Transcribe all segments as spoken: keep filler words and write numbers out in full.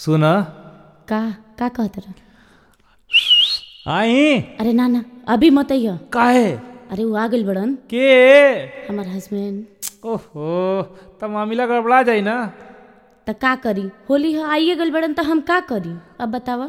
सुन का का कहत रहा? आई अरे ना ना अभी मत अइह। काहे अरे वो आ गइल बड़न के हमार हस्बैंड। ओहो त मामला गड़बड़ा जाई ना। त का करी, होली ह आइए गइल बड़न त हम का करी अब बतावा।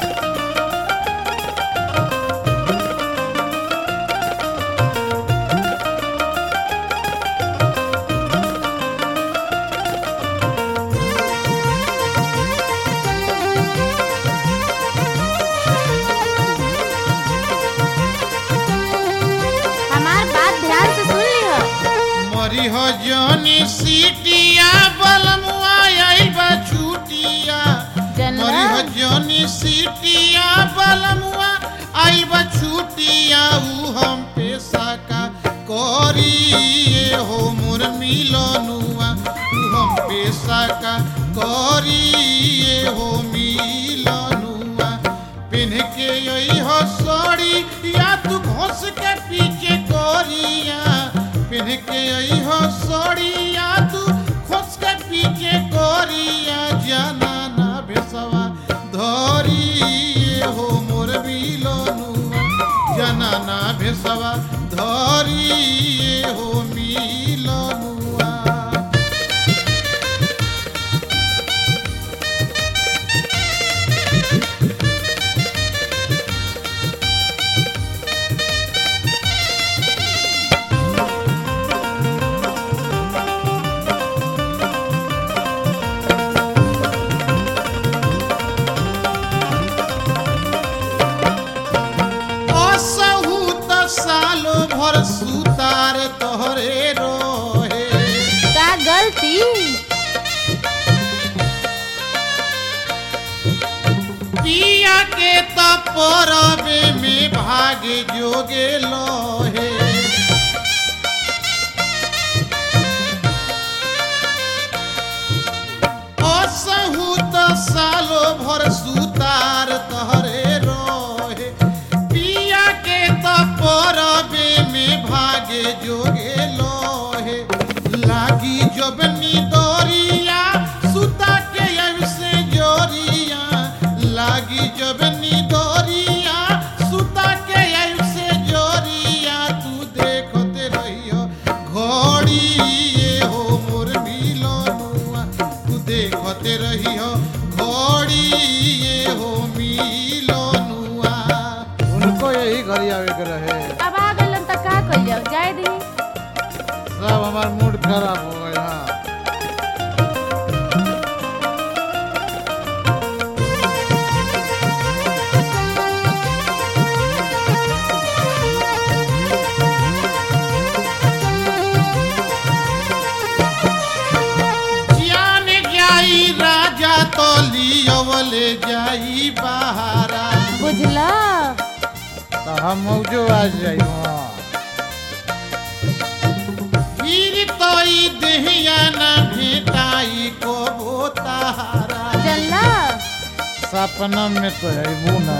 हमार बात ध्यान से सुन लिह। मरी हो जोनी सीटिया बलमुआ आई बा छूटिया। जनला? मरी हो जोनी सीटिया बलमुआ आई बा छूटिया। ऊ हम पैसा का कोरिए हो मोर मिलनुआ। ऊ हम पैसा का कोरिए हो मिलनुआ। पिन्ह के यही हो सोड़ी या तू घोस के पीछे कोरिया। पिन्ह के यही हो सोड़िया तू खोस के पीछे कोरिया। जाना ना भेसवा धोरी हो मोर मिलनुआ। जाना ना भेसवा धोरी हो मिलनुआ। सालो भर सुतार तोहरे रोहे। का गलती? पिया के त परबे में भागे जोगे लोहे। असहू त सालो भर सुतार तोहरे रोहे। पिया के त परबे में भागे जोगे लोहे। लागी जब निदोरिया सुता के ऐसे जोरिया। लागी जब निदोरिया सुता के ऐसे जोरिया। तू देखते रहियो घोड़ी ये हो मोर मिलनुआ। तू देखते रहियो घोड़ी ये हो मिलनुआ। उनको यही घरी आवे के रहे। अब आ गइलन त का कइल जाओ, जाए दी। सब हमार मूड खराब हो गया। जान जाई राजा तो लियवले जाई बहारा। बुझला? तो हम मौजो आ जाई वहाँ। फिर तोई देहिया ना भेटाई को बोतारा। जनला? सपना में तो है वो ना।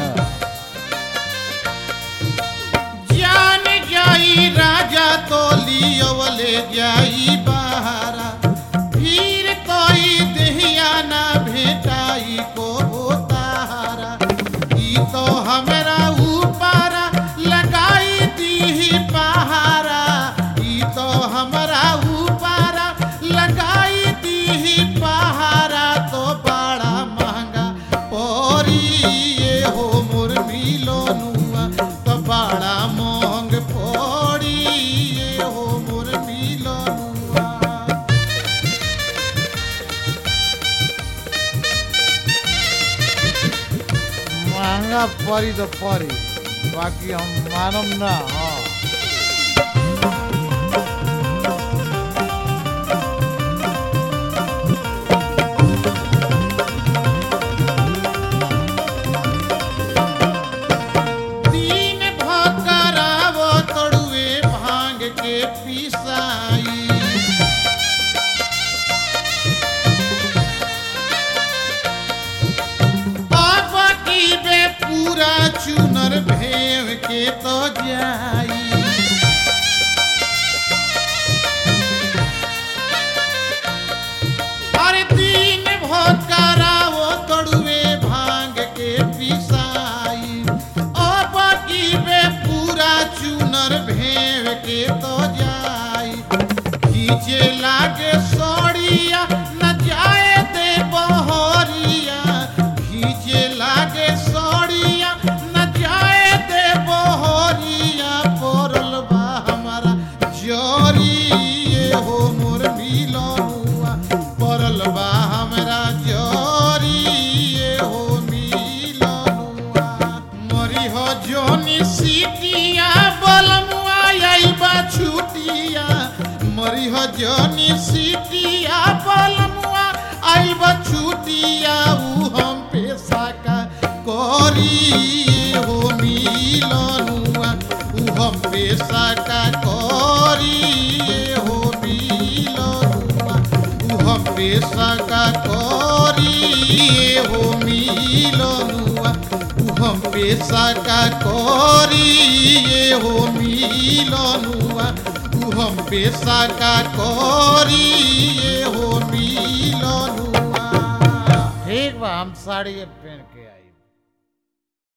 जान जाई राजा तो लियवले जाई बहारा। फिर तोई देहिया ना भेटाई को बोतारा। ई तो हमरा ऊपारा लगाई दी पहारा। ई तो हमरा ऊपारा लगाई दी पहारा। तो बड़ा महंगा पोरी ये हो मोर मिलनुआ। तो बड़ा महंग पोरी ये हो मोर मिलनुआ। महंगा पड़ी तो पड़ी, बाकी हम मानम ना। हाँ तीन भकरावो तड़ुए भांग के पिसाई। अब की बे पूरा चुनर भेव के तो जाई। अरे तीन भकरावो तड़ुए जनी सीटिया बलमुआ आइल बछुटिया ऊ हम पेशा का करी हो मिलनुआ ऊ हम पेशा का करी हो मिलनुआ ऊ हम पेशा का करी हो मिलनुआ ऊ हम पेशा का करी हो मिलनुआ ऊ हम पेशा का करी हो मिलनुआ। ठीक बा हम साड़ी पहन के